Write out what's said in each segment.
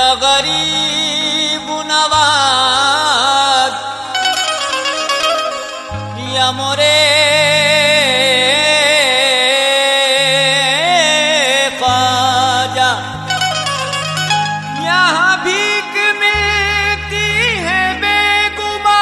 गरीब नवाज या मोरे ख्वाजा, यहाँ भीख मिलती है बेगुमा,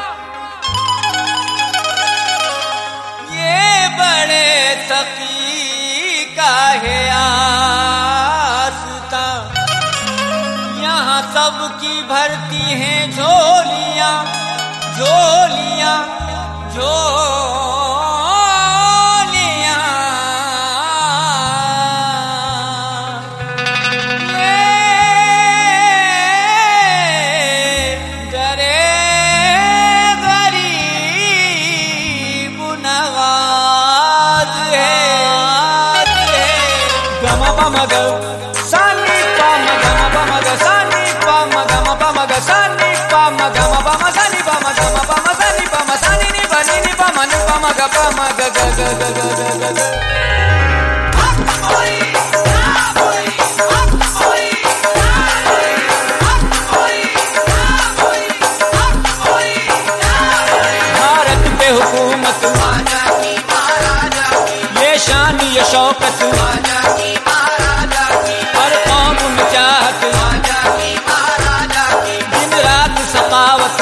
ये बड़े सकी का है आस्था, यहाँ सबकी भरती हैं झोलियाँ झोलियाँ झोलियाँ। ये डरे गरीब नवाज है। गम पम ग सानी पम गम पम ग सानी पम गम पम ग सानी पम गम पम सानी पम गम पम सानी पम सानी नि बनी नि पम नि पम ग पम ग ग ग ग ग ग ग। भारत पे हुकूमत ये शान ये शौकत, हर कौम में चाहत, दिन रात सखावत,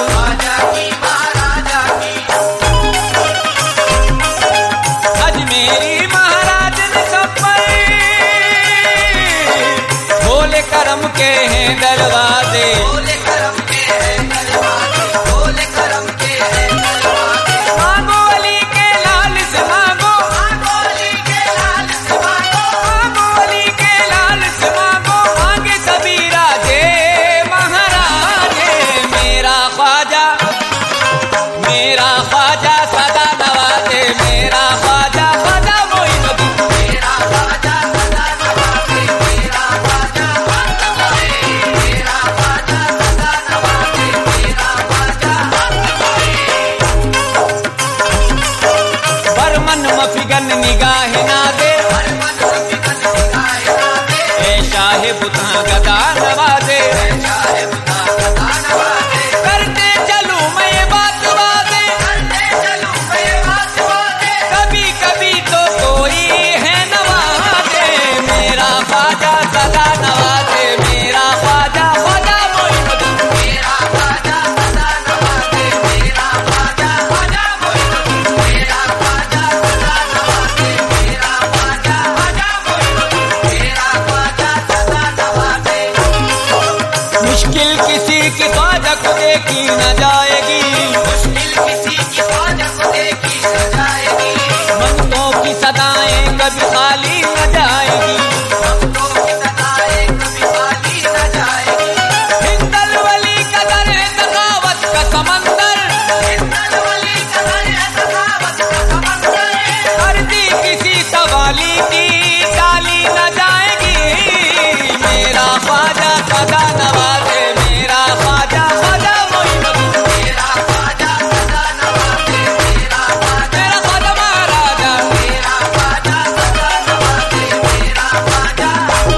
आज मेरी महाराज ने सब पर भोले करम के हैं दरवाजे, मांगो अली के लाल से मांगो, मांगो अली के लाल से मांगो, मांगे सभी राजे महाराजे। मेरा ख्वाजा सदा नवाजे, मेरा ख्वाजा ख्वाजा मोइनुद्दीन, मेरा ख्वाजा सदा नवाजे, मेरा ख्वाजा मेरा ख्वाजा सदा नवाजे, मेरा ख्वाजा बरमन मफिगन निगाह नाज़े, ए शाहे बुता गदा नवाजे, करते चलूं मैं ये बात वाज़े, कभी कभी तो कोई है नवाजे। मेरा ख्वाजा सदा नवाजे, मेरा ख्वाजा ख्वाजा मोइनुद्दीन, मेरा ख्वाजा सदा नवाजे, मेरा ख्वाजा ख्वाजा मोइनुद्दीन, मेरा ख्वाजा सदा नवाजे, मेरा ख्वाजा ख्वाजा मोइनुद्दीन, मेरा ख्वाजा सदा नवाजे। मुश्किल किसी की ख्वाजा को देखी न जाएगी, मुश्किल किसी की ख्वाजा को देखी न जाएगी, मंगतों की सदाएं कभी खाली न जाएगी, मंगतों की सदाएं कभी खाली न जाएगी। हिंदल वली का दर है सखावत का समंदर, हिंदल वली का दर है सखावत का समंदर, अर्जी किसी सवाली की डाली न जाएगी। मेरा ख्वाजा सदा नवाजे, मेरा ख्वाजा ख्वाजा मोइनुद्दीन, मेरा ख्वाजा सदा नवाजे, मेरा ख्वाजा महाराजा, मेरा ख्वाजा सदा नवाजे, मेरा ख्वाजा।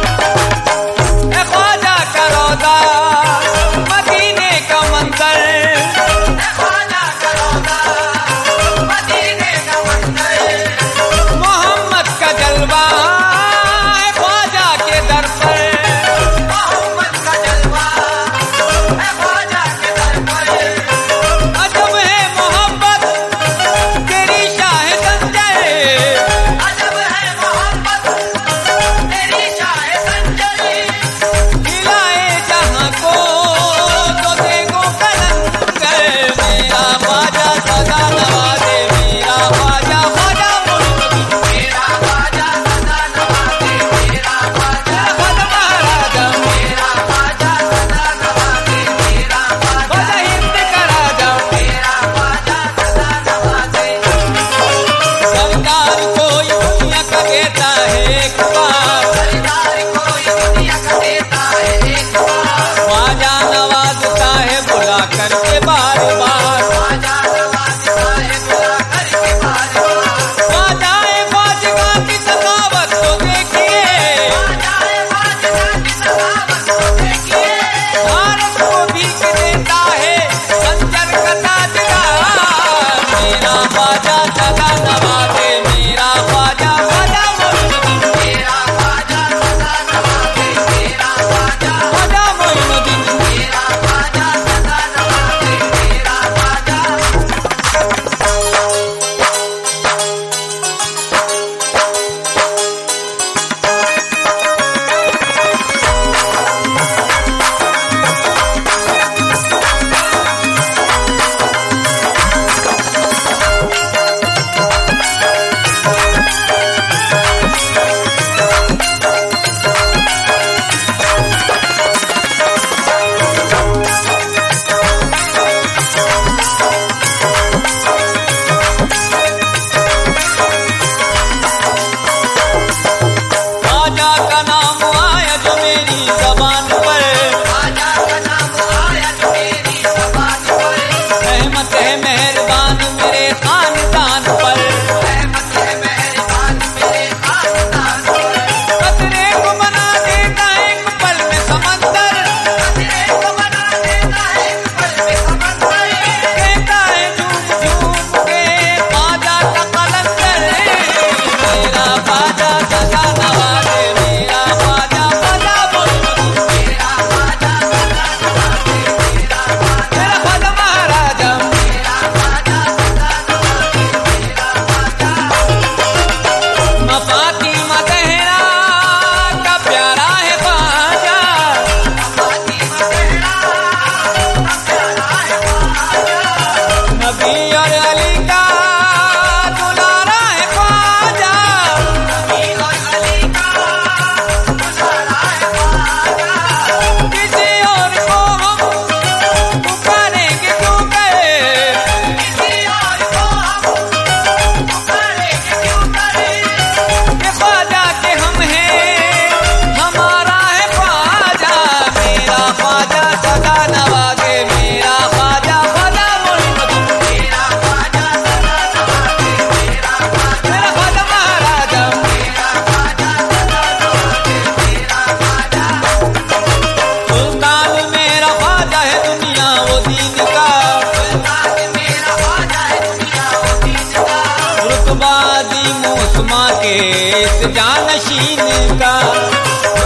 ए ख्वाजा का रोज़ा मदीने का मंजर, ए ख्वाजा का रोज़ा मदीने का मंजर, मोहम्मद का जलवा है ख्वाजा के दर पर, मोहम्मद का जलवा है ख्वाजा के दर पर। अजब है मोहब्बत तेरी शाह संजय, अजब है मोहब्बत तेरी शाह संजय, खिलाए जहां को तो देखो कलंदर। मेरा ख्वाजा सदा नवाजे, मेरा ख्वाजा ख्वाजा मोइनुद्दीन, मेरा ख्वाजा सदा नवाजे, मेरा ख्वाजा महाराजा, मेरा ख्वाजा सदा नवाजे, मेरा ख्वाजा हिंद का राजा, मेरा ख्वाजा सदा नवाजे। सरकार कोई दुनिया का देता है एक बार, सरकार कोई दुनिया का देता है एक बार, ख्वाजा नवाजता है बुला करके बार बार, ख्वाजा नवाजता है बुला करके बार बार। ख्वाजाए ख्वाजगा की सखावत तो देखिए, ख्वाजाए ख्वाजगा की सखावत तो देखिए, रुतबादी मौसमा के इस जानशीन का।